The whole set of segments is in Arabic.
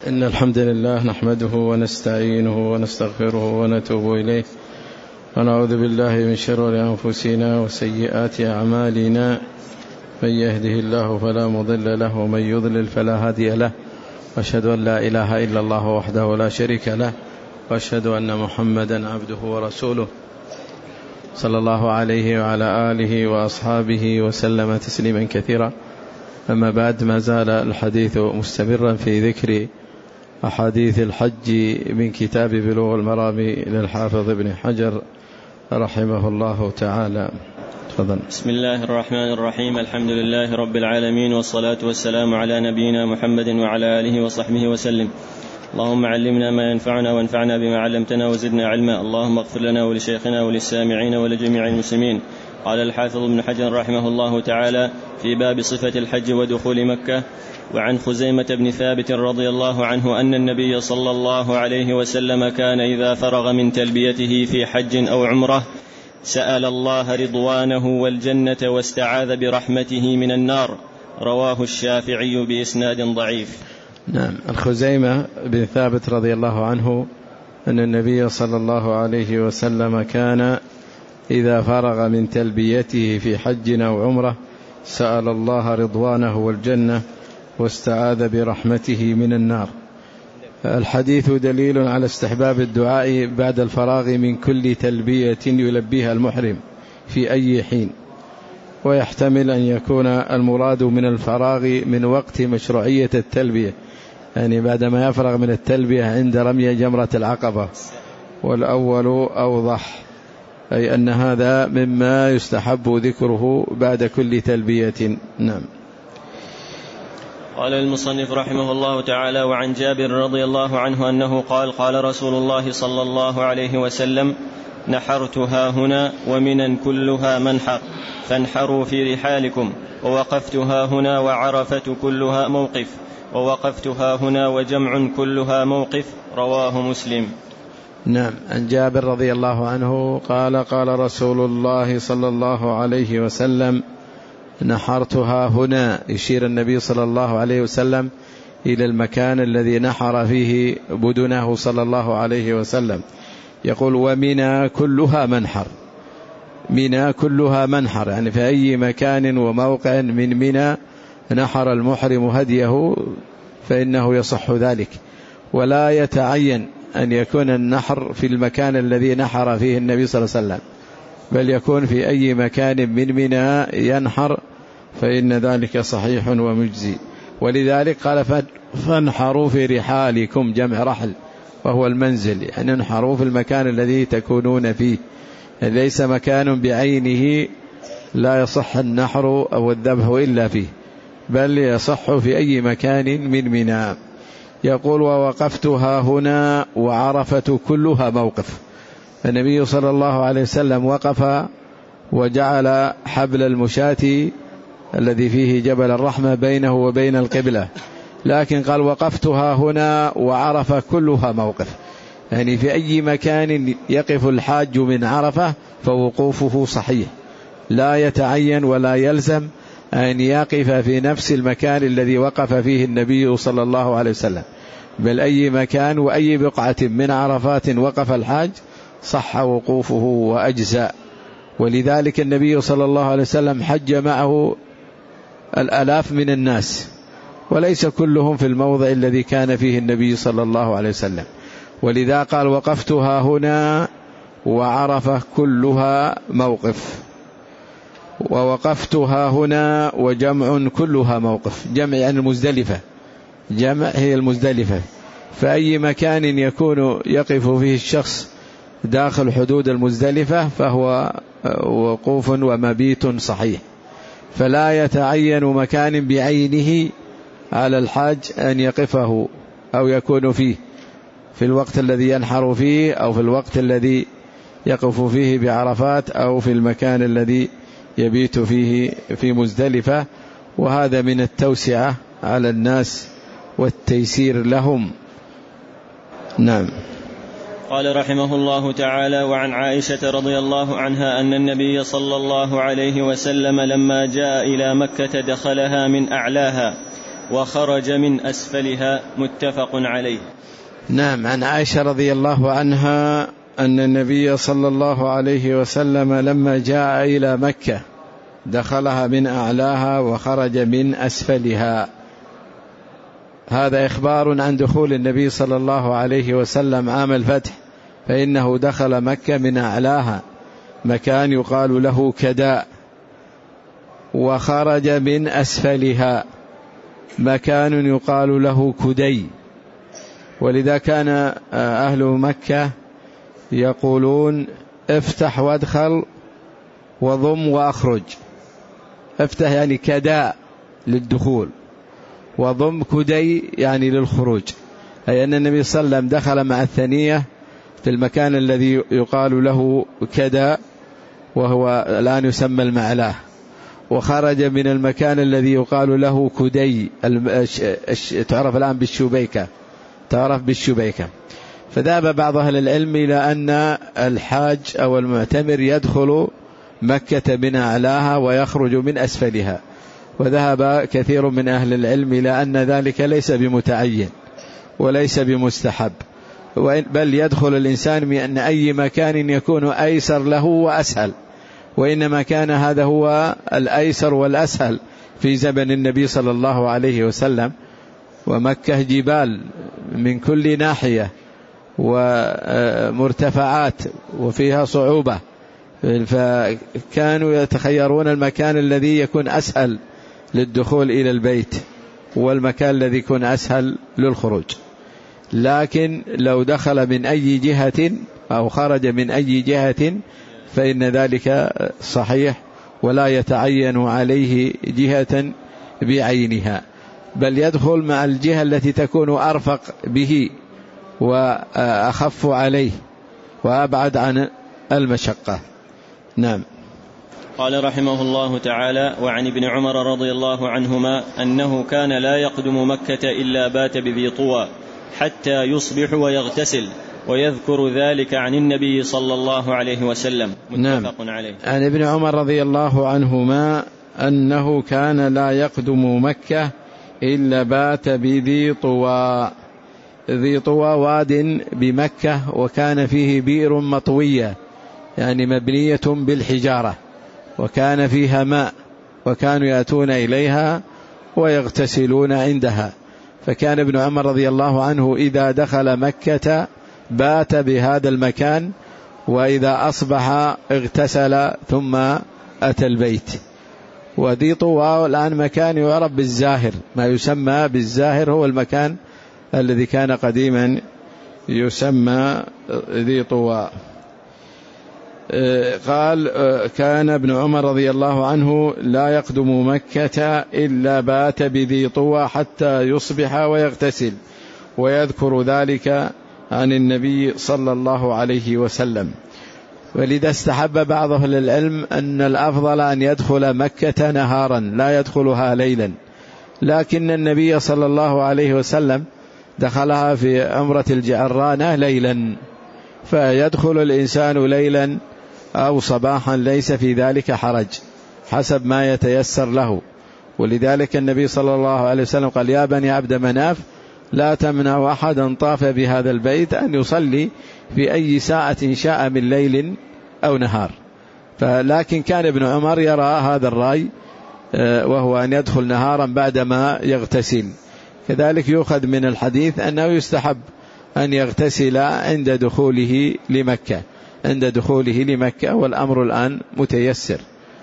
إن الحمد لله نحمده ونستعينه ونستغفره ونتوب إليه ونعوذ بالله من شرور أنفسنا وسيئات أعمالنا، من يهده الله فلا مضل له ومن يضلل فلا هادي له، وأشهد أن لا إله إلا الله وحده لا شريك له، وأشهد أن محمدا عبده ورسوله صلى الله عليه وعلى آله وأصحابه وسلم تسليما كثيرا. أما بعد، ما زال الحديث مستمرا في ذكر أحاديث الحج من كتاب بلوغ المرام للحافظ ابن حجر رحمه الله تعالى. تفضل. بسم الله الرحمن الرحيم. الحمد لله رب العالمين، والصلاة والسلام على نبينا محمد وعلى آله وصحبه وسلم. اللهم علمنا ما ينفعنا وانفعنا بما علمتنا وزدنا علما. اللهم اغفر لنا ولشيخنا وللسامعين ولجميع المسلمين. قال الحافظ ابن حجر رحمه الله تعالى في باب صفة الحج ودخول مكة: وعن خزيمة بن ثابت رضي الله عنه أن النبي صلى الله عليه وسلم كان إذا فرغ من تلبيته في حج أو عمرة سأل الله رضوانه والجنة واستعاذ برحمته من النار. رواه الشافعي بإسناد ضعيف. نعم. الخزيمة بن ثابت رضي الله عنه أن النبي صلى الله عليه وسلم كان إذا فرغ من تلبيته في حج أو عمرة سأل الله رضوانه والجنة واستعاذ برحمته من النار. الحديث دليل على استحباب الدعاء بعد الفراغ من كل تلبية يلبيها المحرم في أي حين، ويحتمل أن يكون المراد من الفراغ من وقت مشروعية التلبية، يعني بعدما يفرغ من التلبية عند رمي جمرة العقبة، والأول أوضح، أي أن هذا مما يستحب ذكره بعد كل تلبية. نعم. قال المصنف رحمه الله تعالى: وعن جابر رضي الله عنه أنه قال: قال رسول الله صلى الله عليه وسلم: نحرتها هنا ومنا كلها منحر، فانحروا في رحالكم، ووقفتها هنا وعرفة كلها موقف، ووقفتها هنا وجمع كلها موقف. رواه مسلم. نعم. عن جابر رضي الله عنه قال: قال رسول الله صلى الله عليه وسلم: نحرتها هنا، يشير النبي صلى الله عليه وسلم إلى المكان الذي نحر فيه بدنه صلى الله عليه وسلم. يقول: ومنى كلها منحر. منى كلها منحر، يعني في أي مكان وموقع من منى نحر المحرم هديه فإنه يصح ذلك، ولا يتعين أن يكون النحر في المكان الذي نحر فيه النبي صلى الله عليه وسلم، بل يكون في أي مكان من منى ينحر فإن ذلك صحيح ومجزي. ولذلك قال: فانحروا في رحالكم، جمع رحل وهو المنزل، يعني انحروا في المكان الذي تكونون فيه، يعني ليس مكان بعينه لا يصح النحر أو الذبح إلا فيه، بل يصح في أي مكان من منى. يقول: ووقفتها هنا وعرفة كلها موقف. النبي صلى الله عليه وسلم وقف وجعل حبل المشاة الذي فيه جبل الرحمة بينه وبين القبلة، لكن قال: وقفتها هنا وعرفة كلها موقف، يعني في أي مكان يقف الحاج من عرفة فوقوفه صحيح، لا يتعين ولا يلزم أن يقف في نفس المكان الذي وقف فيه النبي صلى الله عليه وسلم، بل أي مكان وأي بقعة من عرفات وقف الحاج صح وقوفه وأجزاء. ولذلك النبي صلى الله عليه وسلم حج معه الآلاف من الناس، وليس كلهم في الموضع الذي كان فيه النبي صلى الله عليه وسلم، ولذا قال: وقفتها هنا وعرفة كلها موقف، ووقفتها هنا وجمع كلها موقف. جمع يعني المزدلفة، جمع هي المزدلفة، فأي مكان يكون يقف فيه الشخص داخل حدود المزدلفة فهو وقوف ومبيت صحيح، فلا يتعين مكان بعينه على الحاج أن يقفه أو يكون فيه في الوقت الذي ينحر فيه، أو في الوقت الذي يقف فيه بعرفات، أو في المكان الذي يبيت فيه في مزدلفة. وهذا من التوسعة على الناس والتيسير لهم. نعم. قال رحمه الله تعالى: وعن عائشة رضي الله عنها أن النبي صلى الله عليه وسلم لما جاء إلى مكة دخلها من أعلاها، وخرج من أسفلها، متفق عليه. نعم. عن عائشة رضي الله عنها أن النبي صلى الله عليه وسلم لما جاء إلى مكة دخلها من أعلاها وخرج من أسفلها. هذا إخبار عن دخول النبي صلى الله عليه وسلم عام الفتح، فإنه دخل مكة من أعلاها مكان يقال له كداء، وخرج من أسفلها مكان يقال له كدي. ولذا كان أهل مكة يقولون افتح وادخل وضم وأخرج. افتح يعني كداء للدخول، وضم كدي يعني للخروج، أي أن النبي صلى الله عليه وسلم دخل مع الثنية في المكان الذي يقال له كداء وهو الآن يسمى المعلاه، وخرج من المكان الذي يقال له كدي تعرف الآن بالشبيكة، تعرف بالشبيكة. فذهب بعض أهل العلم إلى أن الحاج أو المعتمر يدخل مكة من أعلاها ويخرج من أسفلها، وذهب كثير من أهل العلم إلى أن ذلك ليس بمتعين وليس بمستحب، بل يدخل الإنسان من أي مكان يكون أيسر له وأسهل، وإنما كان هذا هو الأيسر والأسهل في زمن النبي صلى الله عليه وسلم. ومكة جبال من كل ناحية ومرتفعات وفيها صعوبة، فكانوا يتخيرون المكان الذي يكون أسهل للدخول إلى البيت والمكان الذي يكون أسهل للخروج. لكن لو دخل من أي جهة أو خرج من أي جهة فإن ذلك صحيح، ولا يتعين عليه جهة بعينها، بل يدخل مع الجهة التي تكون أرفق به وأخف عليه وأبعد عن المشقة. نعم. قال رحمه الله تعالى: وعن ابن عمر رضي الله عنهما أنه كان لا يقدم مكة إلا بات بذي طوى حتى يصبح ويغتسل، ويذكر ذلك عن النبي صلى الله عليه وسلم، متفق عليه. عن ابن عمر رضي الله عنهما أنه كان لا يقدم مكة إلا بات بذي طوى. ذي طوى واد بمكة، وكان فيه بئر مطوية يعني مبنية بالحجارة، وكان فيها ماء، وكانوا يأتون إليها ويغتسلون عندها. فكان ابن عمر رضي الله عنه إذا دخل مكة بات بهذا المكان، وإذا أصبح اغتسل ثم أتى البيت. وذي طوى الآن مكان يعرف بالزاهر، ما يسمى بالزاهر هو المكان الذي كان قديما يسمى ذي طوى. قال: كان ابن عمر رضي الله عنه لا يقدم مكة إلا بات بذي طوى حتى يصبح ويغتسل، ويذكر ذلك عن النبي صلى الله عليه وسلم. ولذا استحب بعض أهل العلم أن الأفضل أن يدخل مكة نهارا لا يدخلها ليلا، لكن النبي صلى الله عليه وسلم دخلها في عمرة الجعرانة ليلا، فيدخل الإنسان ليلا أو صباحا ليس في ذلك حرج حسب ما يتيسر له. ولذلك النبي صلى الله عليه وسلم قال: يا بني عبد مناف لا تمنعوا أحدا طاف بهذا البيت أن يصلي في أي ساعة شاء من ليل أو نهار. لكن كان ابن عمر يرى هذا الرأي، وهو أن يدخل نهارا بعدما يغتسل. كذلك يؤخذ من الحديث أنه يستحب أن يغتسل عند دخوله لمكة، والأمر الآن متيسر.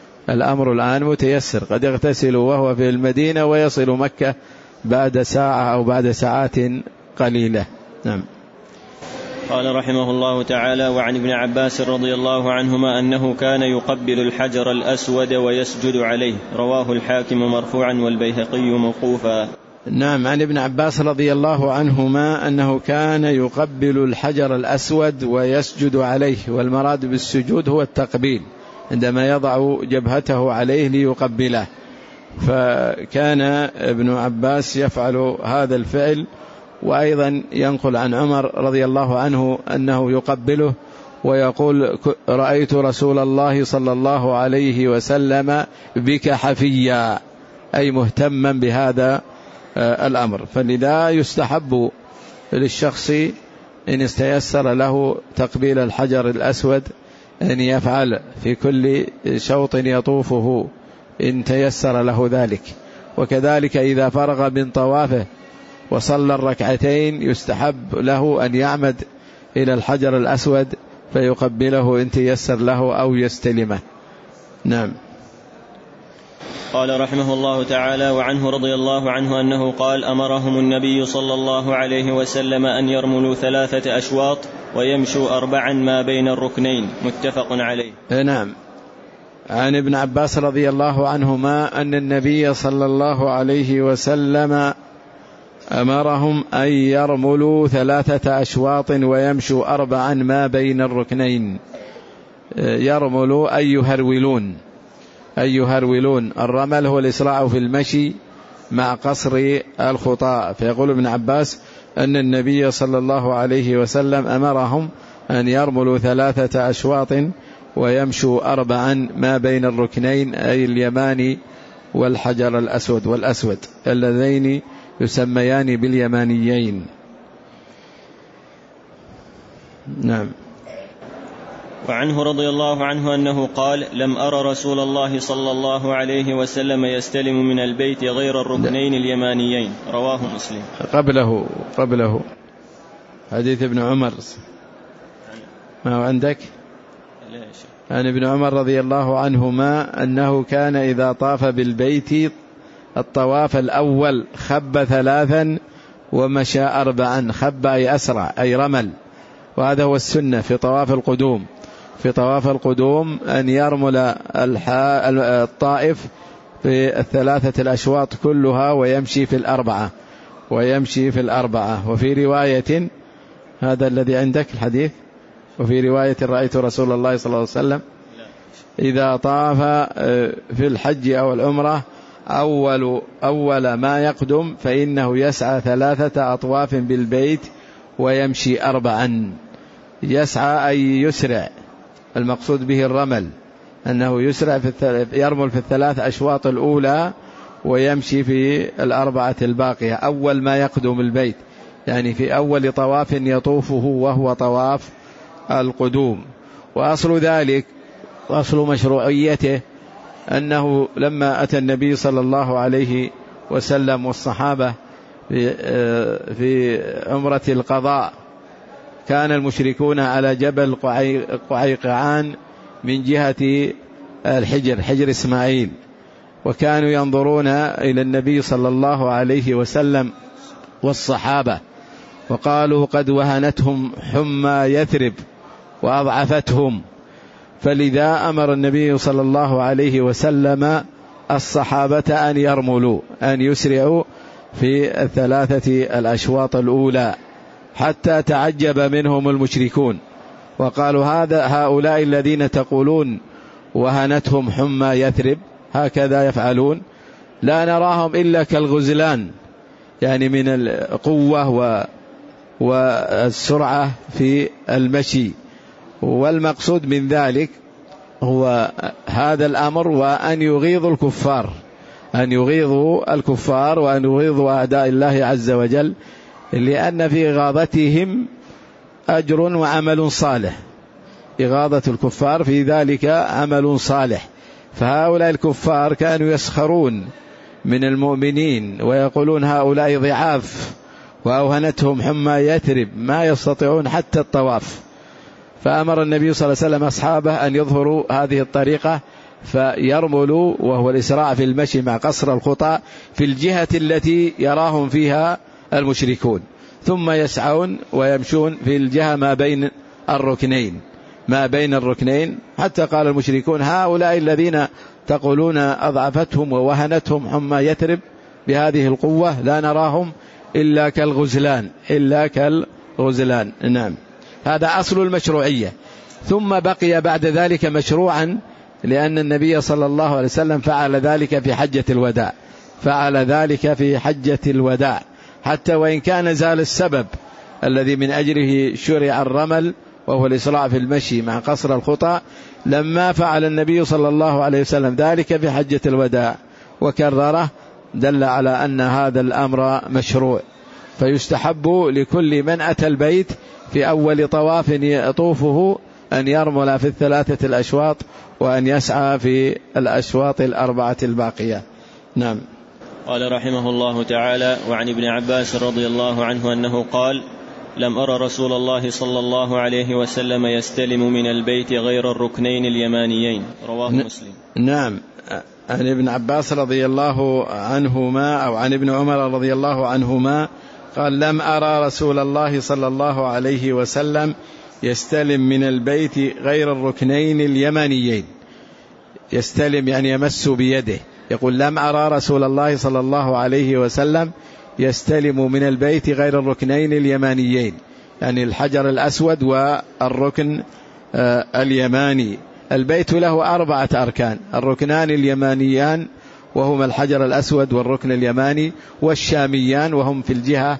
قد يغتسل وهو في المدينة ويصل مكة بعد ساعة أو بعد ساعات قليلة. نعم. قال رحمه الله تعالى: وعن ابن عباس رضي الله عنهما أنه كان يقبل الحجر الأسود ويسجد عليه، رواه الحاكم مرفوعا والبيهقي موقوفا. نعم. عن ابن عباس رضي الله عنهما أنه كان يقبل الحجر الأسود ويسجد عليه، والمراد بالسجود هو التقبيل عندما يضع جبهته عليه ليقبله. فكان ابن عباس يفعل هذا الفعل، وأيضا ينقل عن عمر رضي الله عنه أنه يقبله ويقول: رأيت رسول الله صلى الله عليه وسلم بك حفيا، أي مهتما بهذا الأمر. فلذا يستحب للشخص إن استيسر له تقبيل الحجر الأسود أن يفعل في كل شوط يطوفه إن تيسر له ذلك. وكذلك إذا فرغ من طوافه وصلى الركعتين يستحب له أن يعمد إلى الحجر الأسود فيقبله إن تيسر له أو يستلمه. نعم. قال رحمه الله تعالى: وعنه رضي الله عنه أنه قال: أمرهم النبي صلى الله عليه وسلم أن يرملوا 3 أشواط ويمشوا 4 ما بين الركنين. متفق عليه. نعم. عن ابن عباس رضي الله عنهما أن النبي صلى الله عليه وسلم أمرهم أن يرملوا 3 أشواط ويمشوا 4 ما بين الركنين. يرملوا أي يهرولون. الرمل هو الإسراع في المشي مع قصر الخطى. فيقول ابن عباس أن النبي صلى الله عليه وسلم أمرهم أن يرملوا 3 أشواط ويمشوا 4 ما بين الركنين، أي اليماني والحجر الأسود والأسود اللذين يسميان باليمانيين. نعم. وعنه رضي الله عنه أنه قال: لم أرى رسول الله صلى الله عليه وسلم يستلم من البيت غير الركنين اليمانيين. رواه مسلم. قبله حديث ابن عمر. ما هو عندك؟ عن ابن عمر رضي الله عنهما أنه كان إذا طاف بالبيت الطواف الأول خب 3 ومشى 4. خب أي أسرع أي رمل، وهذا هو السنة في طواف القدوم. في طواف القدوم أن يرمل الطائف في 3 الأشواط كلها ويمشي في 4 وفي رواية، هذا الذي عندك الحديث، وفي رواية رأيت رسول الله صلى الله عليه وسلم إذا طاف في الحج أو العمرة أول ما يقدم فإنه يسعى 3 أطواف بالبيت ويمشي 4. يسعى أي يسرع، المقصود به الرمل، أنه يسرع يرمل في 3 أشواط الأولى ويمشي في 4 الباقية أول ما يقدم البيت، يعني في أول طواف يطوفه وهو طواف القدوم. وأصل ذلك وأصل مشروعيته أنه لما أتى النبي صلى الله عليه وسلم والصحابة في عمرة القضاء كان المشركون على جبل قعيقعان من جهة حجر إسماعيل، وكانوا ينظرون إلى النبي صلى الله عليه وسلم والصحابة وقالوا قد وهنتهم حمى يثرب وأضعفتهم. فلذا أمر النبي صلى الله عليه وسلم الصحابة أن يرملوا، أن يسرعوا في 3 الأشواط الأولى، حتى تعجب منهم المشركون وقالوا هؤلاء الذين تقولون وهنتهم حمى يثرب هكذا يفعلون، لا نراهم إلا كالغزلان، يعني من القوة والسرعة في المشي. والمقصود من ذلك هو هذا الأمر، وأن يغيظوا الكفار وأن يغيظوا أعداء الله عز وجل، لأن في إغاظتهم أجر وعمل صالح. إغاظة الكفار في ذلك عمل صالح. فهؤلاء الكفار كانوا يسخرون من المؤمنين ويقولون هؤلاء ضعاف وأوهنتهم حمى يثرب ما يستطيعون حتى الطواف. فأمر النبي صلى الله عليه وسلم أصحابه أن يظهروا هذه الطريقة فيرملوا، وهو الإسراع في المشي مع قصر الخطى في الجهة التي يراهم فيها المشركون، ثم يسعون ويمشون في الجهة ما بين الركنين، حتى قال المشركون هؤلاء الذين تقولون أضعفتهم ووهنتهم حمى يثرب بهذه القوة لا نراهم إلا كالغزلان. نعم. هذا أصل المشروعية. ثم بقي بعد ذلك مشروعا لأن النبي صلى الله عليه وسلم فعل ذلك في حجة الوداع، حتى وإن كان زال السبب الذي من أجله شرع الرمل وهو الإسراع في المشي مع قصر الخطى، لما فعل النبي صلى الله عليه وسلم ذلك في حجة الوداع وكرره دل على أن هذا الأمر مشروع. فيستحب لكل من أتى البيت في أول طواف يطوفه أن يرمل في الثلاثة الأشواط وأن يسعى في الأشواط الأربعة الباقية. نعم. قال رحمه الله تعالى: وعن ابن عباس رضي الله عنه أنه قال: لم أرى رسول الله صلى الله عليه وسلم يستلم من البيت غير الركنين اليمانيين. رواه مسلم. نعم. عن ابن عباس رضي الله عنهما أو عن ابن عمر رضي الله عنهما قال: لم أرى رسول الله صلى الله عليه وسلم يستلم من البيت غير الركنين اليمانيين. يستلم يعني يمس بيده. يقول: لم أرى رسول الله صلى الله عليه وسلم يستلم من البيت غير الركنين اليمانيين، يعني الحجر الأسود والركن اليماني. البيت له 4 أركان: الركنان اليمانيان وهما الحجر الأسود والركن اليماني، والشاميان وهم في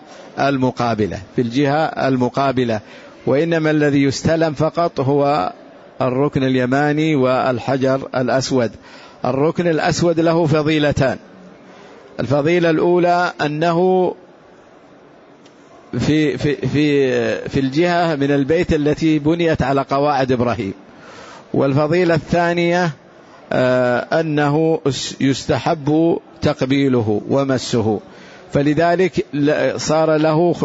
الجهة المقابلة. وإنما الذي يستلم فقط هو الركن اليماني والحجر الأسود. الركن الأسود له فضيلتان. الفضيلة الأولى أنه في الجهة من البيت التي بنيت على قواعد إبراهيم. والفضيلة الثانية أنه يستحب تقبيله ومسه، فلذلك صار له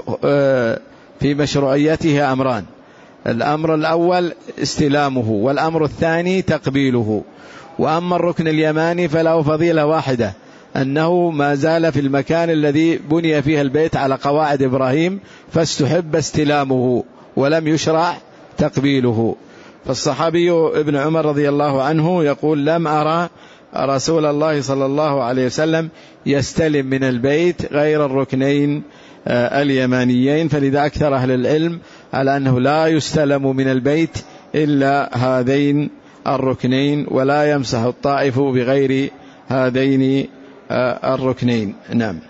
في مشروعيته أمران: الأمر الأول استلامه، والأمر الثاني تقبيله. وأما الركن اليماني فله فضيلة واحدة، أنه ما زال في المكان الذي بني فيه البيت على قواعد إبراهيم، فاستحب استلامه ولم يشرع تقبيله. فالصحابي ابن عمر رضي الله عنه يقول: لم أرى رسول الله صلى الله عليه وسلم يستلم من البيت غير الركنين اليمانيين. فلذا أكثر أهل العلم على أنه لا يستلم من البيت إلا هذين الركنين، ولا يمسح الطائف بغير هذين الركنين. نعم.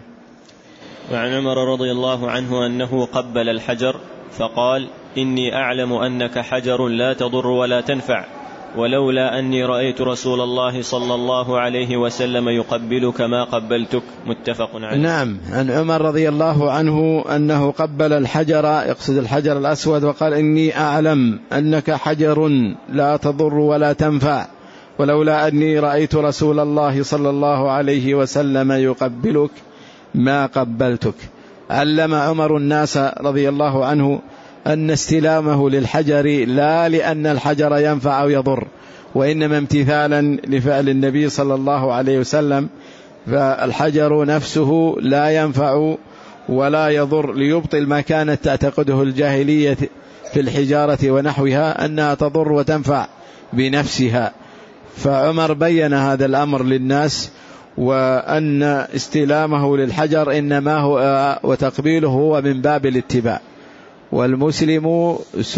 وعن عمر رضي الله عنه أنه قبل الحجر فقال: إني أعلم أنك حجر لا تضر ولا تنفع، ولولا أني رأيت رسول الله صلى الله عليه وسلم يقبلك ما قبلتك. متفق عليه. نعم. عن عمر رضي الله عنه أنه قبل الحجر، يقصد الحجر الأسود، وقال: إني أعلم أنك حجر لا تضر ولا تنفع، ولولا أني رأيت رسول الله صلى الله عليه وسلم يقبلك ما قبلتك. علم عمر الناس رضي الله عنه أن استلامه للحجر لا لأن الحجر ينفع أو يضر، وإنما امتثالا لفعل النبي صلى الله عليه وسلم. فالحجر نفسه لا ينفع ولا يضر، ليبطل ما كانت تعتقده الجاهلية في الحجارة ونحوها أنها تضر وتنفع بنفسها. فعمر بين هذا الأمر للناس، وأن استلامه للحجر إنما هو وتقبيله هو من باب الاتباع. والمسلم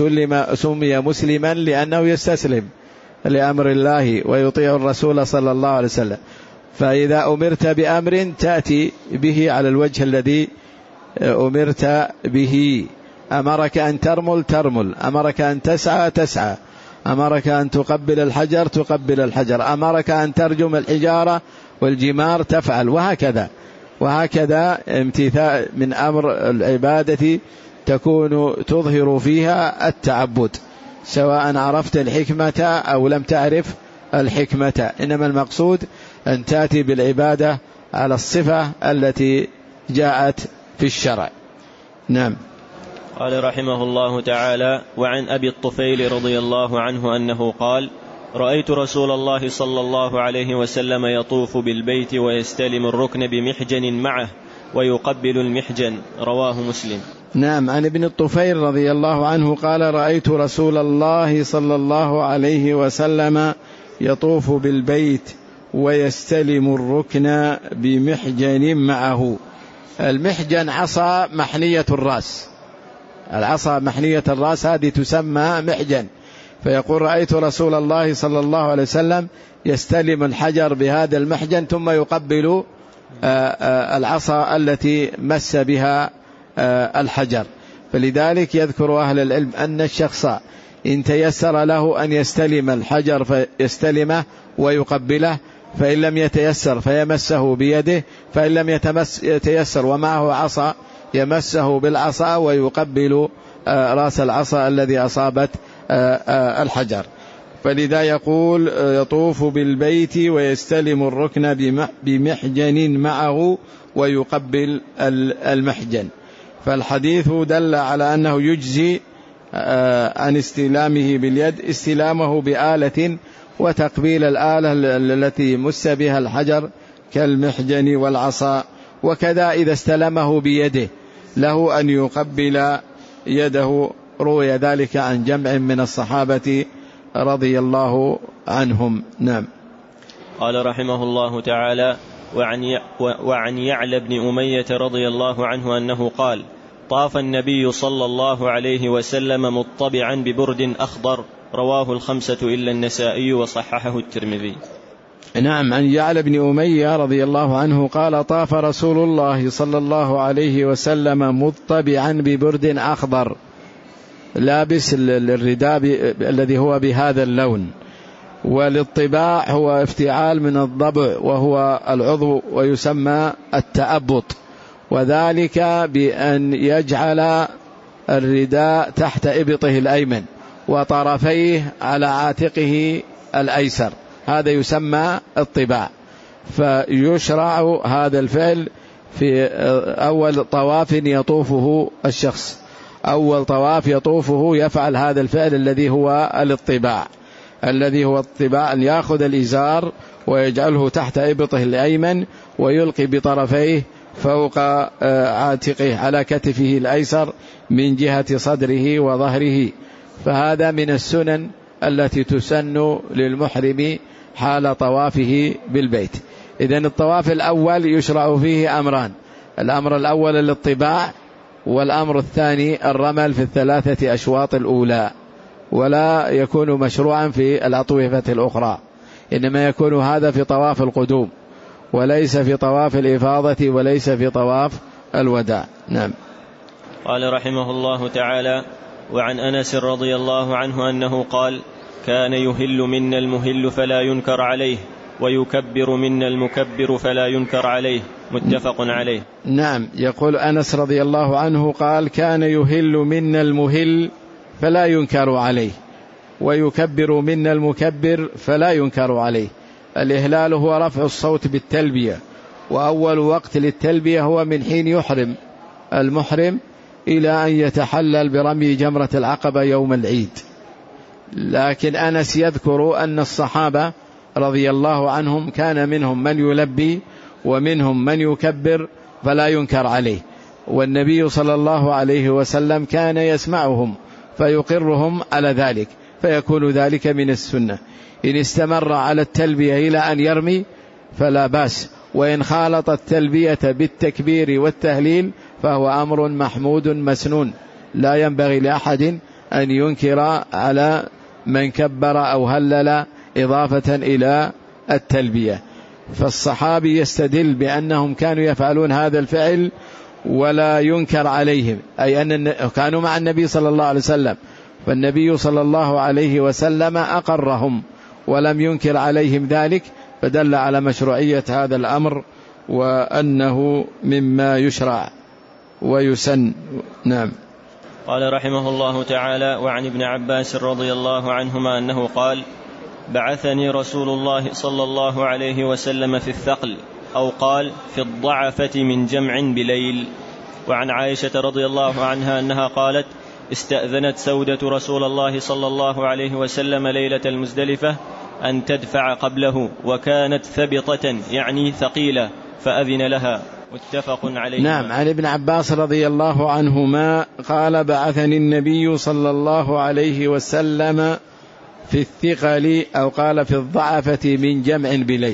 سمي مسلما لأنه يستسلم لأمر الله ويطيع الرسول صلى الله عليه وسلم. فإذا أمرت بأمر تأتي به على الوجه الذي أمرت به. أمرك أن ترمل، أمرك أن تسعى، أمرك أن تقبل الحجر تقبل الحجر، أمرك أن ترجم الحجارة والجمار تفعل، وهكذا امتثال من أمر العبادة تكون تظهر فيها التعبد، سواء عرفت الحكمة أو لم تعرف الحكمة. إنما المقصود أن تأتي بالعبادة على الصفة التي جاءت في الشرع. نعم. قال رحمه الله تعالى: وعن أبي الطفيل رضي الله عنه أنه قال: رأيت رسول الله صلى الله عليه وسلم يطوف بالبيت ويستلم الركن بمحجن معه ويقبل المحجن. رواه مسلم. نعم. عن ابن الطفيل رضي الله عنه قال: رأيت رسول الله صلى الله عليه وسلم يطوف بالبيت ويستلم الركن بمحجن معه. المحجن عصا محنية الرأس، العصا محنية الرأس هذه تسمى محجن. فيقول: رأيت رسول الله صلى الله عليه وسلم يستلم الحجر بهذا المحجن ثم يقبل العصا التي مس بها الحجر. فلذلك يذكر أهل العلم أن الشخص إن تيسر له أن يستلم الحجر فيستلمه ويقبله، فإن لم يتيسر فيمسه بيده، فإن لم يتيسر ومعه عصا يمسه بالعصا ويقبل رأس العصا الذي أصابت الحجر. فلذا يقول يطوف بالبيت ويستلم الركن بمحجن معه ويقبل المحجن. فالحديث دل على أنه يجزي عن استلامه باليد استلامه بآلة وتقبيل الآلة التي مس بها الحجر كالمحجن والعصا. وكذا إذا استلمه بيده له أن يقبل يده، روي ذلك عن جمع من الصحابة رضي الله عنهم. نعم. قال رحمه الله تعالى: وعن يعلى بن أمية رضي الله عنه أنه قال: طاف النبي صلى الله عليه وسلم مطبعا ببرد أخضر، رواه الخمسة إلا النسائي وصححه الترمذي. نعم. عن يعلى بن أمية رضي الله عنه قال: طاف رسول الله صلى الله عليه وسلم مطبعا ببرد أخضر، لابس الرداء الذي هو بهذا اللون. والاطباع هو افتعال من الضبع وهو العضو ويسمى التأبط، وذلك بأن يجعل الرداء تحت إبطه الأيمن وطرفيه على عاتقه الأيسر، هذا يسمى الطباع. فيشرع هذا الفعل في أول طواف يطوفه الشخص، أول طواف يطوفه يفعل هذا الفعل الذي هو الاطباع، الذي هو الطباع، أن يأخذ الإزار ويجعله تحت إبطه الأيمن ويلقي بطرفيه فوق عاتقه على كتفه الأيسر من جهة صدره وظهره. فهذا من السنن التي تسن للمحرم حال طوافه بالبيت. إذن الطواف الأول يشرع فيه أمران: الأمر الأول الاطباع، والأمر الثاني الرمل في الثلاثة أشواط الأولى، ولا يكون مشروعا في الأطوفة الأخرى، إنما يكون هذا في طواف القدوم وليس في طواف الإفاضة وليس في طواف الوداع. نعم. قال رحمه الله تعالى: وعن أنس رضي الله عنه أنه قال: كان يهل منا المهل فلا ينكر عليه، ويكبر منا المكبر فلا ينكر عليه، متفق عليه. نعم. يقول أنس رضي الله عنه قال: كان يهل منا المهل فلا ينكر عليه، ويكبر منا المكبر فلا ينكر عليه. الإهلال هو رفع الصوت بالتلبية، وأول وقت للتلبية هو من حين يحرم المحرم إلى أن يتحلل برمي جمرة العقبة يوم العيد. لكن أنس يذكر أن الصحابة رضي الله عنهم كان منهم من يلبي ومنهم من يكبر فلا ينكر عليه، والنبي صلى الله عليه وسلم كان يسمعهم فيقرهم على ذلك، فيكون ذلك من السنة. إن استمر على التلبية إلى أن يرمي فلا بأس، وإن خالط التلبية بالتكبير والتهليل فهو أمر محمود مسنون، لا ينبغي لأحد أن ينكر على من كبر أو هلل إضافة إلى التلبية. فالصحابي يستدل بأنهم كانوا يفعلون هذا الفعل ولا ينكر عليهم، أي أن كانوا مع النبي صلى الله عليه وسلم، فالنبي صلى الله عليه وسلم أقرهم ولم ينكر عليهم ذلك، فدل على مشروعية هذا الأمر وأنه مما يشرع ويسن. نعم. قال رحمه الله تعالى: وعن ابن عباس رضي الله عنهما أنه قال: بعثني رسول الله صلى الله عليه وسلم في الثقل، أو قال في الضعفة من جمع بليل. وعن عائشة رضي الله عنها أنها قالت: استأذنت سودة رسول الله صلى الله عليه وسلم ليلة المزدلفة أن تدفع قبله، وكانت ثبطة يعني ثقيلة، فأذن لها، متفق عليه. نعم. عن ابن عباس رضي الله عنهما قال: بعثني النبي صلى الله عليه وسلم في الثقل، أو قال في الضعفة من جمع بليل،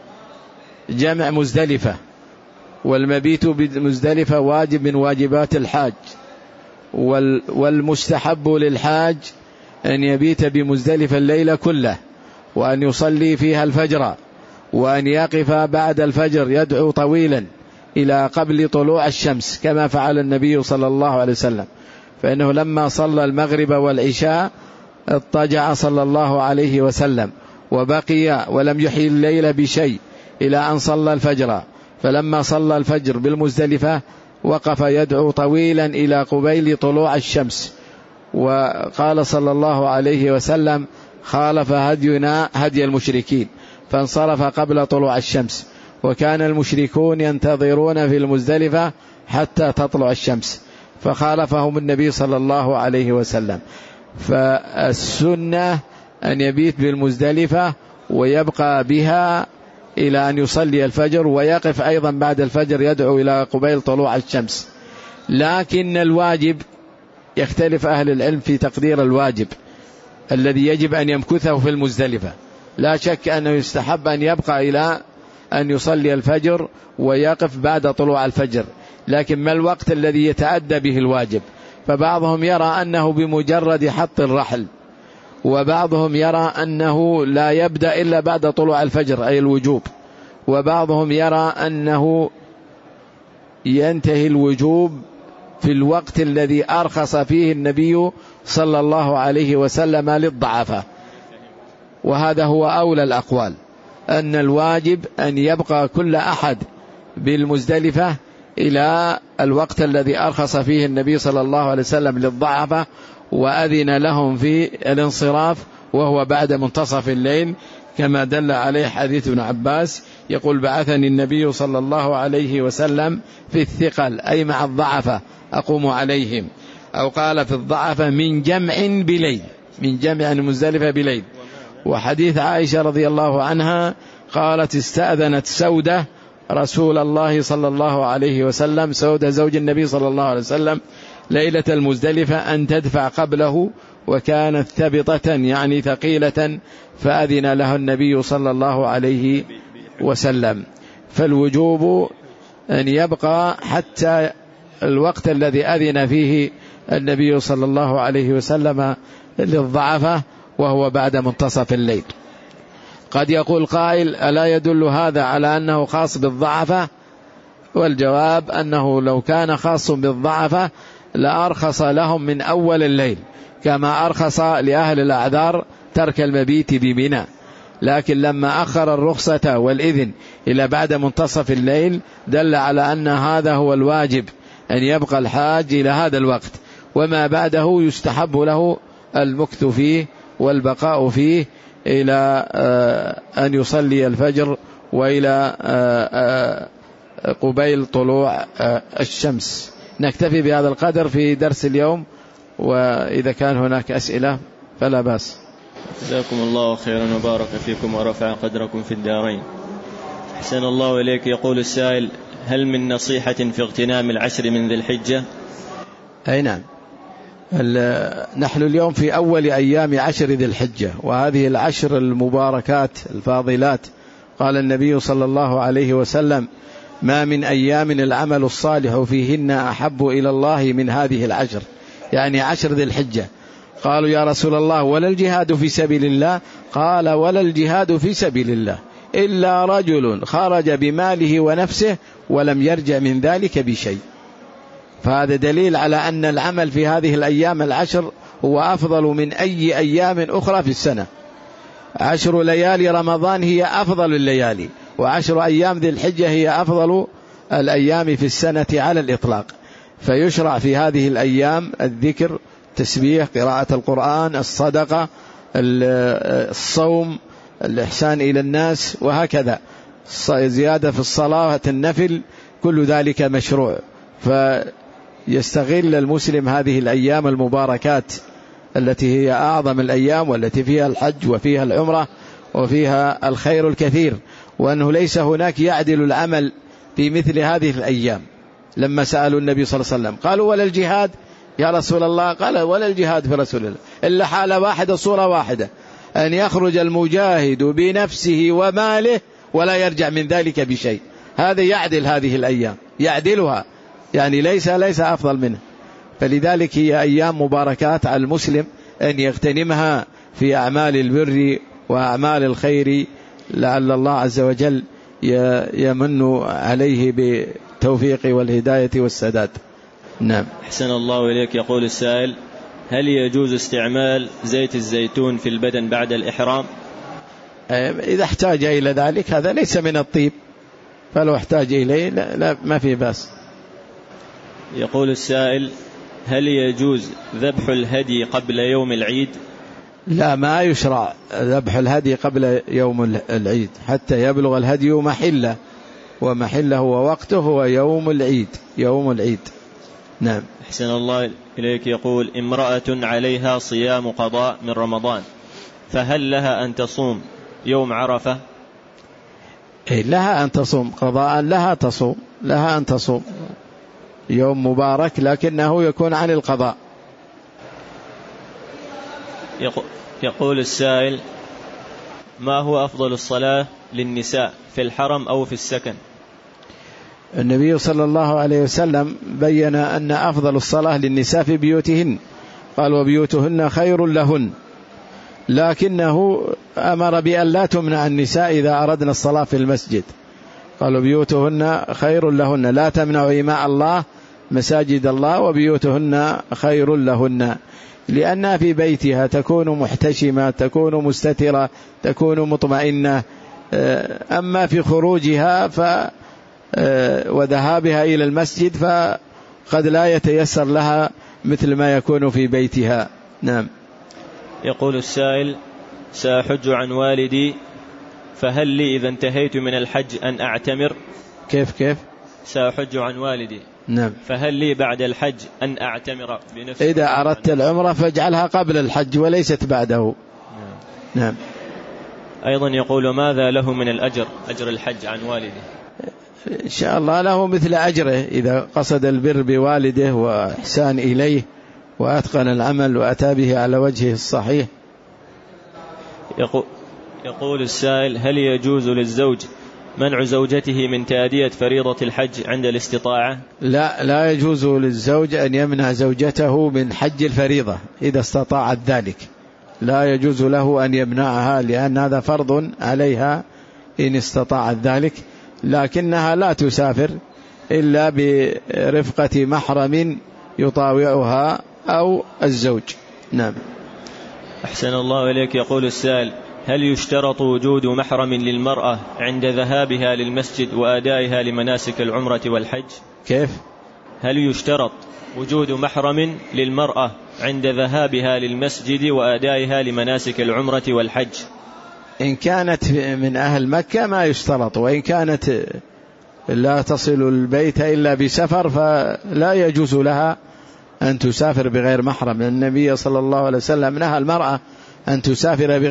جمع مزدلفة، والمبيت بمزدلفة واجب من واجبات الحاج، والمستحب للحاج أن يبيت بمزدلفة الليل كله، وأن يصلي فيها الفجر، وأن يقف بعد الفجر يدعو طويلا إلى قبل طلوع الشمس كما فعل النبي صلى الله عليه وسلم، فإنه لما صلى المغرب والعشاء اضطجع صلى الله عليه وسلم وبقي ولم يحيي الليل بشيء إلى أن صلى الفجر، فلما صلى الفجر بالمزدلفة وقف يدعو طويلا إلى قبيل طلوع الشمس. وقال صلى الله عليه وسلم: خالف هدينا هدي المشركين، فانصرف قبل طلوع الشمس، وكان المشركون ينتظرون في المزدلفة حتى تطلع الشمس، فخالفهم النبي صلى الله عليه وسلم. فالسنة أن يبيت بالمزدلفة ويبقى بها إلى أن يصلي الفجر، ويقف أيضا بعد الفجر يدعو إلى قبيل طلوع الشمس. لكن الواجب يختلف أهل العلم في تقدير الواجب الذي يجب أن يمكثه في المزدلفة. لا شك أنه يستحب أن يبقى إلى أن يصلي الفجر ويقف بعد طلوع الفجر، لكن ما الوقت الذي يتأدى به الواجب؟ فبعضهم يرى أنه بمجرد حط الرحل، وبعضهم يرى أنه لا يبدأ إلا بعد طلوع الفجر أي الوجوب، وبعضهم يرى أنه ينتهي الوجوب في الوقت الذي أرخص فيه النبي صلى الله عليه وسلم للضعفاء. وهذا هو أولى الأقوال، أن الواجب أن يبقى كل أحد بالمزدلفة إلى الوقت الذي أرخص فيه النبي صلى الله عليه وسلم للضعفاء، وأذن لهم في الانصراف وهو بعد منتصف الليل، كما دل عليه حديث ابن عباس يقول: بعثني النبي صلى الله عليه وسلم في الثقل، أي مع الضعفاء أقوم عليهم، أو قال في الضعفاء من جمع بليل، من جمع المزدلفة بليل. وحديث عائشة رضي الله عنها قالت: استأذنت سودة رسول الله صلى الله عليه وسلم، سودة زوج النبي صلى الله عليه وسلم، ليلة المزدلفة أن تدفع قبله، وكانت ثبطة يعني ثقيلة، فأذن له النبي صلى الله عليه وسلم. فالوجوب أن يبقى حتى الوقت الذي أذن فيه النبي صلى الله عليه وسلم للضعفاء، وهو بعد منتصف الليل. قد يقول قائل: ألا يدل هذا على أنه خاص بالضعفاء؟ والجواب أنه لو كان خاص بالضعفاء لأرخص لهم من أول الليل، كما أرخص لأهل الأعذار ترك المبيت بمنى، لكن لما أخر الرخصة والإذن إلى بعد منتصف الليل دل على أن هذا هو الواجب، أن يبقى الحاج إلى هذا الوقت، وما بعده يستحب له المكث فيه والبقاء فيه إلى أن يصلي الفجر وإلى قبيل طلوع الشمس. نكتفي بهذا القدر في درس اليوم، وإذا كان هناك أسئلة فلا بأس. جزاكم الله خيرا وبارك فيكم ورفع قدركم في الدارين. أحسن الله إليك. يقول السائل: هل من نصيحة في اغتنام العشر من ذي الحجة؟ أي نعم. نحن اليوم في أول أيام عشر ذي الحجة، وهذه العشر المباركات الفاضلات. قال النبي صلى الله عليه وسلم: ما من أيام العمل الصالح فيهن أحب إلى الله من هذه العشر، يعني عشر ذي الحجة. قالوا: يا رسول الله ولا الجهاد في سبيل الله؟ قال: ولا الجهاد في سبيل الله إلا رجل خرج بماله ونفسه ولم يرجع من ذلك بشيء. فهذا دليل على أن العمل في هذه الأيام العشر هو أفضل من أي أيام أخرى في السنة. 10 ليالي رمضان هي أفضل الليالي، و10 أيام ذي الحجة هي أفضل الأيام في السنة على الإطلاق. فيشرع في هذه الأيام الذكر، التسبيح، قراءة القرآن، الصدقة، الصوم، الإحسان إلى الناس، وهكذا زيادة في الصلاة، النفل، كل ذلك مشروع. فيستغل المسلم هذه الأيام المباركات التي هي أعظم الأيام، والتي فيها الحج وفيها العمرة وفيها الخير الكثير، وأنه ليس هناك يعدل العمل في مثل هذه الأيام. لما سألوا النبي صلى الله عليه وسلم قالوا: ولا الجهاد يا رسول الله؟ قال: ولا الجهاد في رسول الله إلا حالة واحدة، صورة واحدة، أن يخرج المجاهد بنفسه وماله ولا يرجع من ذلك بشيء. هذا يعدل هذه الأيام، يعدلها، يعني ليس أفضل منه. فلذلك هي أيام مباركات على المسلم أن يغتنمها في أعمال البر وأعمال الخير، لعل الله عز وجل يمن عليه بالتوفيق والهداية والسداد. نعم. أحسن الله إليك. يقول السائل: هل يجوز استعمال زيت الزيتون في البدن بعد الإحرام؟ إذا احتاج إلى ذلك هذا ليس من الطيب، فلو احتاج إليه لا ما في بأس. يقول السائل: هل يجوز ذبح الهدي قبل يوم العيد؟ لا، ما يشرع ذبح الهدي قبل يوم العيد حتى يبلغ الهدي محله، ومحله ووقته هو يوم العيد، يوم العيد. نعم. أحسن الله إليك. يقول: امرأة عليها صيام قضاء من رمضان، فهل لها أن تصوم يوم عرفة؟ لها أن تصوم قضاء، لها أن تصوم يوم مبارك، لكنه يكون عن القضاء. يقول السائل: ما هو أفضل الصلاة للنساء في الحرم أو في السكن؟ النبي صلى الله عليه وسلم بين أن أفضل الصلاة للنساء في بيوتهن، قال: وبيوتهن خير لهن، لكنه أمر بأن لا تمنع النساء إذا أردنا الصلاة في المسجد، قالوا: بيوتهن خير لهن، لا تمنعوا إماء الله مساجد الله، وبيوتهن خير لهن، لأنها في بيتها تكون محتشمة، تكون مستترة، تكون مطمئنة. أما في خروجها وذهابها إلى المسجد فقد لا يتيسر لها مثل ما يكون في بيتها. نعم. يقول السائل: سأحج عن والدي، فهل لي إذا انتهيت من الحج أن أعتمر؟ كيف؟ سأحج عن والدي. نعم. فهل لي بعد الحج أن أعتمر بنفسي؟ إذا أردت العمرة فاجعلها قبل الحج وليست بعده. نعم. أيضا يقول: ماذا له من الأجر، أجر الحج عن والده؟ إن شاء الله له مثل أجره إذا قصد البر بوالده وإحسان إليه وأتقن العمل وأتى به على وجهه الصحيح. يقول السائل: هل يجوز للزوج منع زوجته من تأدية فريضة الحج عند الاستطاعة؟ لا يجوز للزوج أن يمنع زوجته من حج الفريضة إذا استطاعت ذلك، لا يجوز له أن يمنعها، لأن هذا فرض عليها إن استطاعت ذلك، لكنها لا تسافر إلا برفقة محرم يطاوعها أو الزوج. نعم. أحسن الله إليك. يقول السائل: هل يشترط وجود محرم للمرأة عند ذهابها للمسجد وأدائها لمناسك العمرة والحج؟ كيف؟ هل يشترط وجود محرم للمرأة عند ذهابها للمسجد وأدائها لمناسك العمرة والحج؟ إن كانت من أهل مكة ما يشترط، وإن كانت لا تصل البيت إلا بسفر فلا يجوز لها أن تسافر بغير محرم. النبي صلى الله عليه وسلم نهى المرأة أن تسافر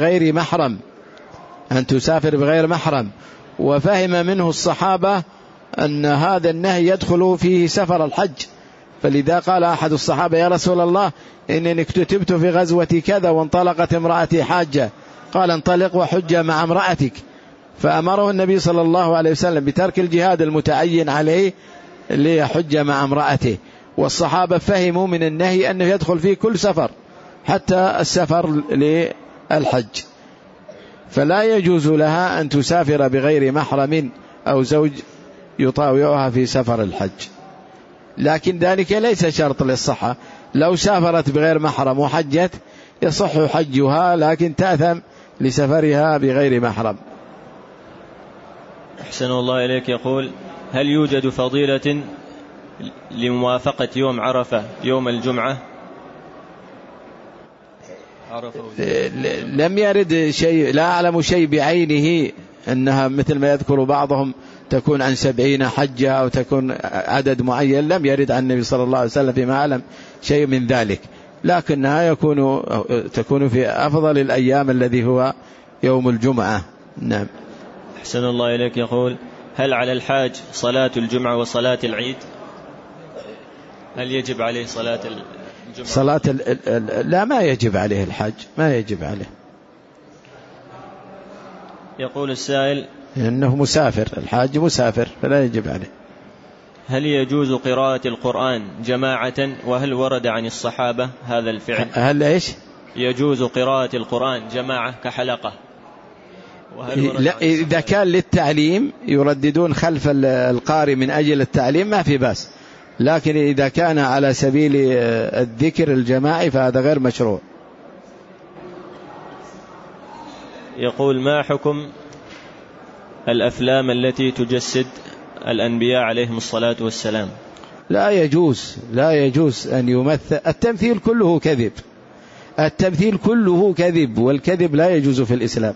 بغير محرم، وفهم منه الصحابة أن هذا النهي يدخل فيه سفر الحج، فلذا قال أحد الصحابة: يا رسول الله، إنني اكتتبت في غزوة كذا وانطلقت امرأتي حاجة، قال: انطلق وحج مع امرأتك، فأمره النبي صلى الله عليه وسلم بترك الجهاد المتعين عليه ليحج مع امرأته. والصحابة فهموا من النهي أنه يدخل فيه كل سفر حتى السفر للحج، فلا يجوز لها أن تسافر بغير محرم أو زوج يطاوعها في سفر الحج، لكن ذلك ليس شرط للصحة. لو سافرت بغير محرم وحجت يصح حجها، لكن تأثم لسفرها بغير محرم. أحسن الله إليك. يقول: هل يوجد فضيلة لموافقة يوم عرفة يوم الجمعة؟ لم يرد شيء، لا أعلم شيء بعينه أنها مثل ما يذكر بعضهم تكون عن 70 حجة أو تكون عدد معين، لم يرد عن النبي صلى الله عليه وسلم فيما أعلم شيء من ذلك، لكنها تكون في أفضل الأيام الذي هو يوم الجمعة. نعم. أحسن الله إليك. يقول: هل على الحاج صلاة الجمعة وصلاة العيد؟ هل يجب عليه صلاة الجمعة؟ لا، ما يجب عليه الحاج، ما يجب عليه. يقول السائل: إنه مسافر، الحاج مسافر فلا يجب عليه. هل يجوز قراءة القرآن جماعة، وهل ورد عن الصحابة هذا الفعل؟ هل إيش؟ يجوز قراءة القرآن جماعة كحلقة، لا، إذا كان للتعليم يرددون خلف القارئ من أجل التعليم ما في بأس، لكن إذا كان على سبيل الذكر الجماعي فهذا غير مشروع. يقول: ما حكم الأفلام التي تجسد الأنبياء عليهم الصلاة والسلام؟ لا يجوز أن يمثل. التمثيل كله كذب، التمثيل كله كذب، والكذب لا يجوز في الإسلام.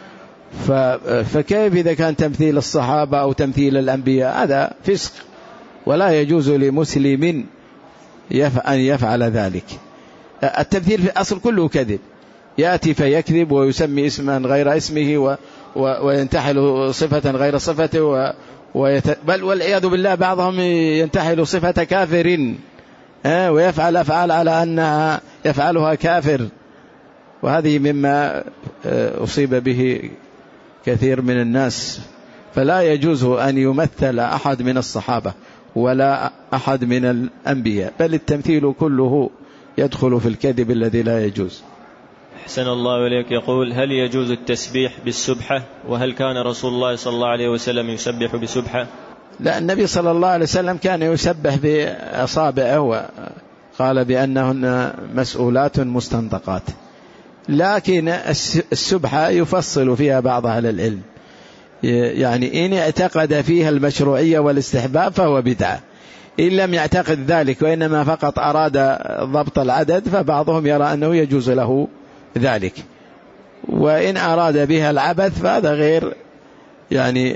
فكيف إذا كان تمثيل الصحابة أو تمثيل الأنبياء؟ هذا فسق، ولا يجوز لمسلم أن يفعل ذلك. التمثيل في الأصل كله كذب، يأتي فيكذب ويسمي اسما غير اسمه وينتحل صفة غير صفته بل والعياذ بالله بعضهم ينتحل صفة كافر ويفعل أفعال على أنها يفعلها كافر، وهذه مما أصيب به كثير من الناس. فلا يجوز أن يمثل أحد من الصحابة ولا أحد من الأنبياء، بل التمثيل كله يدخل في الكذب الذي لا يجوز. أحسن الله إليك. يقول: هل يجوز التسبيح بالسبحة؟ وهل كان رسول الله صلى الله عليه وسلم يسبح بسبحة؟ لا، النبي صلى الله عليه وسلم كان يسبح بأصابعه، وقال بأنهن مسؤولات مستنطقات، لكن السبحة يفصل فيها بعض أهل العلم، يعني إن اعتقد فيها المشروعية والاستحباب فهو بدعة، إن لم يعتقد ذلك وإنما فقط أراد ضبط العدد فبعضهم يرى أنه يجوز له ذلك، وإن أراد بها العبث فهذا غير يعني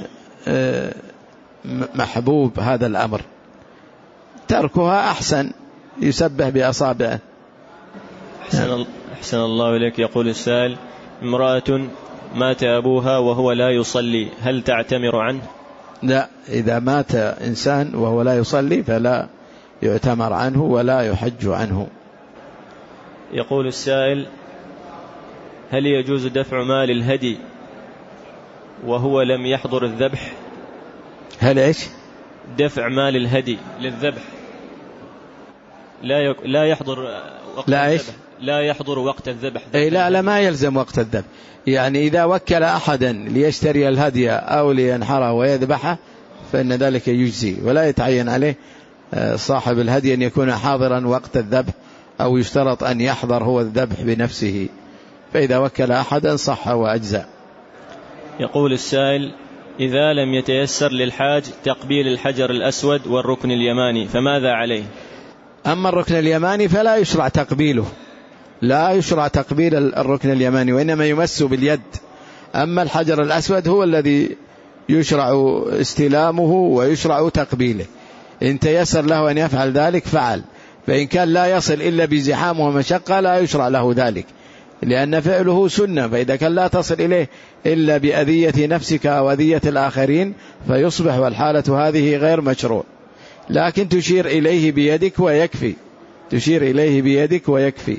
محبوب هذا الأمر، تركها أحسن، يسبح بأصابعه. أحسن الله إليك. يقول السائل: امرأة مات أبوها وهو لا يصلي، هل تعتمر عنه؟ لا، إذا مات إنسان وهو لا يصلي فلا يعتمر عنه ولا يحج عنه. يقول السائل: هل يجوز دفع مال الهدي وهو لم يحضر الذبح؟ هل إيش؟ دفع مال الهدي للذبح لا يحضر وقت لا الذبح، لا يحضر وقت الذبح. لا ما يلزم وقت الذبح، يعني إذا وكل أحدا ليشتري الهدي أو لينحره ويذبحه فإن ذلك يجزي، ولا يتعين عليه صاحب الهدي أن يكون حاضرا وقت الذبح، أو يشترط أن يحضر هو الذبح بنفسه، فإذا وكل أحدا صح وأجزاء. يقول السائل: إذا لم يتيسر للحاج تقبيل الحجر الأسود والركن اليماني فماذا عليه؟ أما الركن اليماني فلا يشرع تقبيله، لا يشرع تقبيل الركن اليماني، وإنما يمس باليد. أما الحجر الأسود هو الذي يشرع استلامه ويشرع تقبيله، إن تيسر له أن يفعل ذلك فعل، فإن كان لا يصل إلا بزحام ومشقة لا يشرع له ذلك، لأن فعله سنة، فإذا كان لا تصل إليه إلا بأذية نفسك أو أذية الآخرين فيصبح والحالة هذه غير مشروع، لكن تشير إليه بيدك ويكفي، تشير إليه بيدك ويكفي.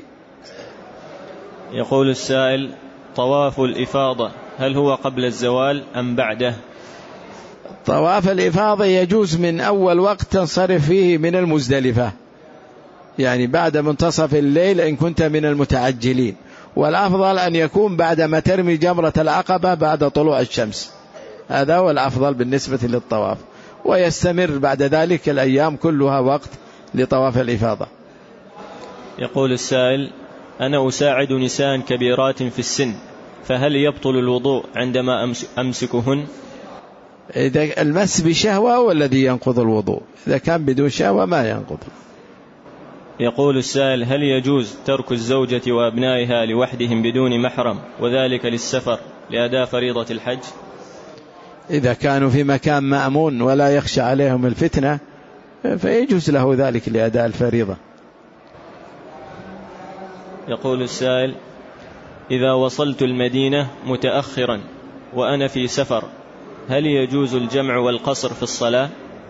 يقول السائل: طواف الإفاضة هل هو قبل الزوال أم بعده؟ طواف الإفاضة يجوز من أول وقت تنصرف فيه من المزدلفة، يعني بعد منتصف الليل إن كنت من المتعجلين، والأفضل أن يكون بعد ما ترمي جمرة العقبة بعد طلوع الشمس، هذا هو الأفضل بالنسبة للطواف، ويستمر بعد ذلك الأيام كلها وقت لطواف الإفاضة. يقول السائل: أنا أساعد نساء كبيرات في السن، فهل يبطل الوضوء عندما أمسكهن؟ إذا المس بشهوة هو الذي ينقض الوضوء، إذا كان بدون شهوة ما ينقض. يقول السائل: هل يجوز ترك الزوجة وأبنائها لوحدهم بدون محرم وذلك للسفر لأداء فريضة الحج؟ إذا كانوا في مكان مأمون ولا يخشى عليهم الفتنة فيجوز له ذلك لأداء الفريضة. يقول السائل: إذا وصلت المدينة متأخرا وأنا في سفر هل يجوز الجمع والقصر في الصلاة؟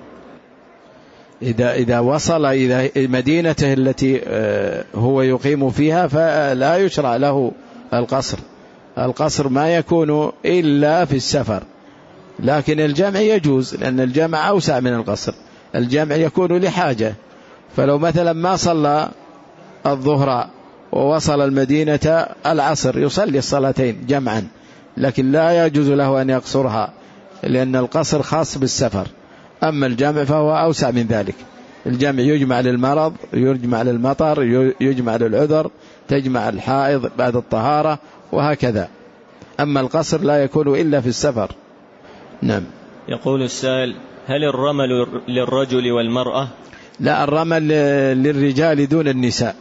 إذا وصل إلى مدينته التي هو يقيم فيها فلا يشرع له القصر، القصر ما يكون إلا في السفر، لكن الجمع يجوز، لأن الجمع أوسع من القصر، الجمع يكون لحاجة، فلو مثلا ما صلى الظهر ووصل المدينة العصر يصلي الصلاتين جمعا، لكن لا يجوز له أن يقصرها، لأن القصر خاص بالسفر، أما الجمع فهو أوسع من ذلك، الجمع يجمع للمرض، يجمع للمطر، يجمع للعذر، تجمع الحائض بعد الطهارة، وهكذا. أما القصر لا يكون إلا في السفر. نعم. يقول السائل: هل الرمل للرجل والمرأة؟ لا، الرمل للرجال دون النساء.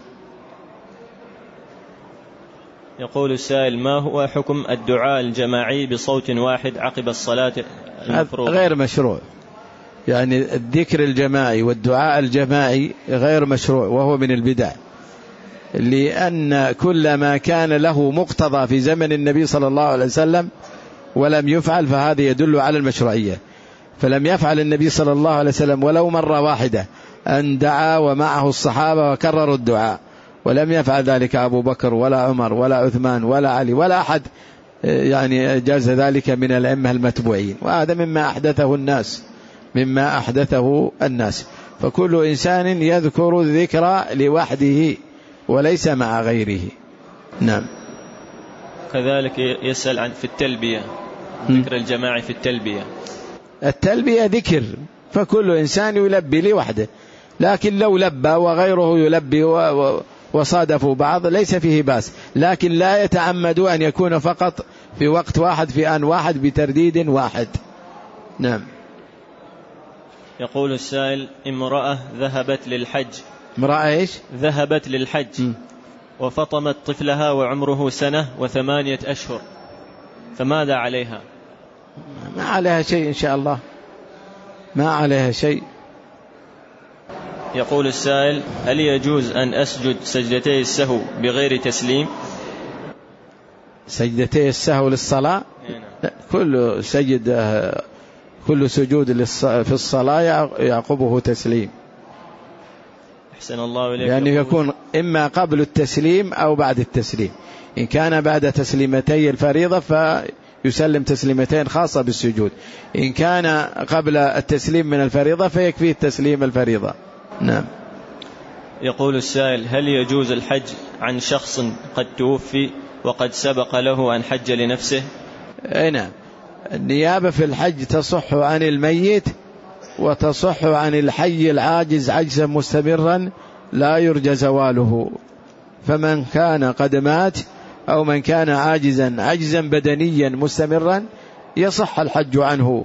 يقول السائل: ما هو حكم الدعاء الجماعي بصوت واحد عقب الصلاة المفروضة؟ غير مشروع، يعني الذكر الجماعي والدعاء الجماعي غير مشروع، وهو من البدع، لأن كل ما كان له مقتضى في زمن النبي صلى الله عليه وسلم ولم يفعل فهذا يدل على المشروعية. فلم يفعل النبي صلى الله عليه وسلم ولو مرة واحدة أن دعا ومعه الصحابة وكرروا الدعاء، ولم يفعل ذلك أبو بكر ولا عمر ولا عثمان ولا علي ولا أحد يعني جاز ذلك من الأئمة المتبوعين، وهذا مما أحدثه الناس. فكل إنسان يذكر الذكر لوحده وليس مع غيره. نعم. كذلك يسأل عن في التلبية، ذكر الجماعي في التلبية. التلبية ذكر، فكل إنسان يلبي لوحده، لكن لو لبى وغيره يلبي وصادفوا بعض ليس فيه بأس، لكن لا يتعمد أن يكون فقط في وقت واحد في آن واحد بترديد واحد. نعم. يقول السائل: امرأة ذهبت للحج. امرأة إيش؟ ذهبت للحج وفطمت طفلها وعمره 1 و8 أشهر، فماذا عليها؟ ما عليها شيء إن شاء الله، ما عليها شيء. يقول السائل: هل يجوز أن أسجد سجدتي السهو بغير تسليم؟ سجدتي السهو للصلاة؟ لا، كل سجود في الصلاة يعقبه تسليم. أحسن الله إليك. يعني يكون إما قبل التسليم أو بعد التسليم. إن كان بعد تسليمتي الفريضة فيسلم تسليمتين خاصة بالسجود، إن كان قبل التسليم من الفريضة فيكفي التسليم الفريضة. نعم. يقول السائل: هل يجوز الحج عن شخص قد توفي وقد سبق له أن حج لنفسه؟ نعم. النيابة في الحج تصح عن الميت وتصح عن الحي العاجز عجزا مستمرا لا يرجى زواله، فمن كان قد مات أو من كان عجزا بدنيا مستمرا يصح الحج عنه.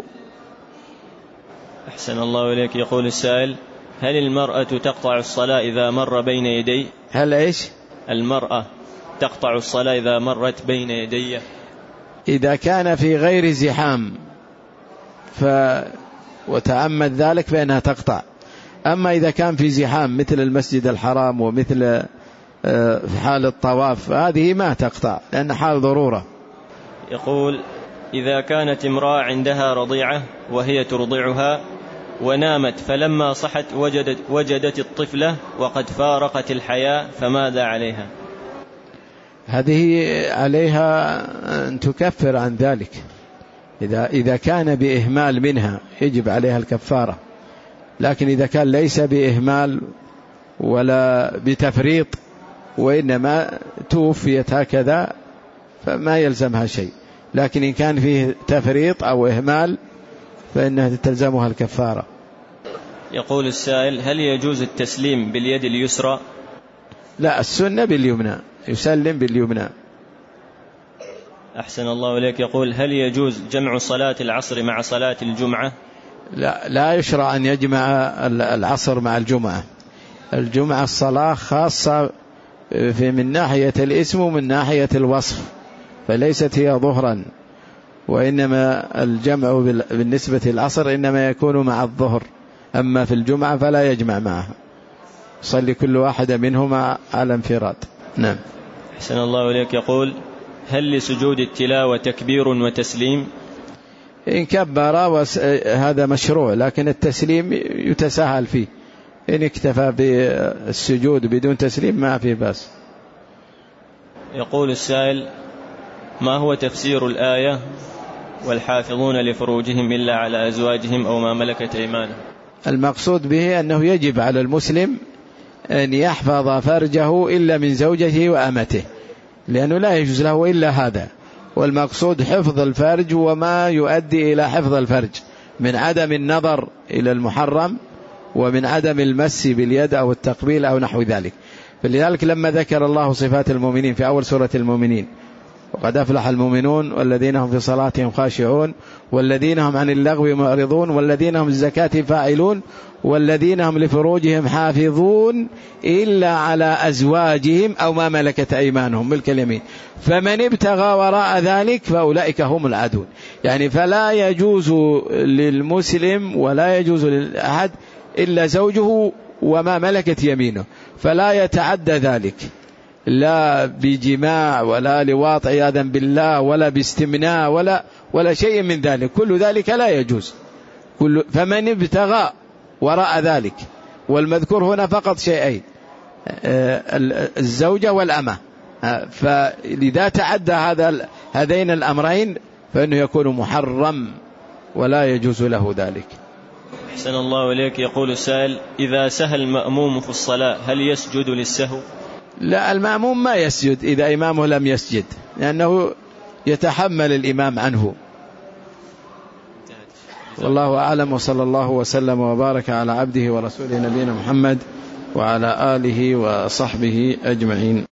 أحسن الله إليك. يقول السائل: هل المرأة تقطع الصلاة إذا مر بين يدي؟ هل إيش؟ المرأة تقطع الصلاة إذا مرت بين يدي؟ إذا كان في غير زحام وتعمد ذلك فإنها تقطع. أما إذا كان في زحام مثل المسجد الحرام ومثل في حال الطواف هذه ما تقطع لأن حال ضرورة. يقول: إذا كانت امرأة عندها رضيعة وهي ترضعها ونامت فلما صحت وجدت الطفلة وقد فارقت الحياة، فماذا عليها؟ هذه عليها أن تكفر عن ذلك. إذا كان بإهمال منها يجب عليها الكفارة، لكن إذا كان ليس بإهمال ولا بتفريط وإنما توفيت هكذا فما يلزمها شيء، لكن إن كان فيه تفريط أو إهمال فإنها تلزمها الكفارة. يقول السائل: هل يجوز التسليم باليد اليسرى؟ لا، السنة باليمنى، يسلم باليمنى. أحسن الله إليك. يقول: هل يجوز جمع صلاة العصر مع صلاة الجمعة؟ لا يشرع أن يجمع العصر مع الجمعة. الجمعة الصلاة خاصة من ناحية الاسم ومن ناحية الوصف، فليست هي ظهرا، وإنما الجمع بالنسبة للعصر إنما يكون مع الظهر، أما في الجمعة فلا يجمع معها، صلي كل واحد منهما على انفراد. نعم. أحسن الله إليك. يقول: هل لسجود التلاوة تكبير وتسليم؟ إن كبر هذا مشروع، لكن التسليم يتساهل فيه، إن اكتفى بالسجود بدون تسليم ما في بأس. يقول السائل: ما هو تفسير الآية والحافظون لفروجهم إلا على أزواجهم أو ما ملكت أيمانهم؟ المقصود به أنه يجب على المسلم أن يحفظ فرجه إلا من زوجته وأمته، لأنه لا يجوز له إلا هذا، والمقصود حفظ الفرج وما يؤدي إلى حفظ الفرج من عدم النظر إلى المحرم ومن عدم المس باليد أو التقبيل أو نحو ذلك. فلذلك لما ذكر الله صفات المؤمنين في أول سورة المؤمنين وقد أفلح المؤمنون والذين هم في صلاتهم خاشعون والذين هم عن اللغو معرضون والذين هم الزكاة فاعلون والذين هم لفروجهم حافظون إلا على أزواجهم أو ما ملكت أيمانهم ملك اليمين فمن ابتغى وراء ذلك فأولئك هم العادون. يعني فلا يجوز للمسلم ولا يجوز للأحد إلا زوجه وما ملكت يمينه، فلا يتعدى ذلك لا بجماع ولا لواط عياذا بالله ولا باستمناء ولا شيء من ذلك، كل ذلك لا يجوز. فمن ابتغى وراء ذلك، والمذكور هنا فقط شيئين الزوجة والأمة، فلذا تعدى هذين الأمرين فإنه يكون محرم ولا يجوز له ذلك. أحسن الله إليك. يقول السائل: إذا سهى المأموم في الصلاة هل يسجد للسهو؟ لا، المأموم ما يسجد إذا إمامه لم يسجد، لأنه يتحمل الإمام عنه. والله أعلم، وصلى الله وسلم وبارك على عبده ورسوله نبينا محمد وعلى آله وصحبه أجمعين.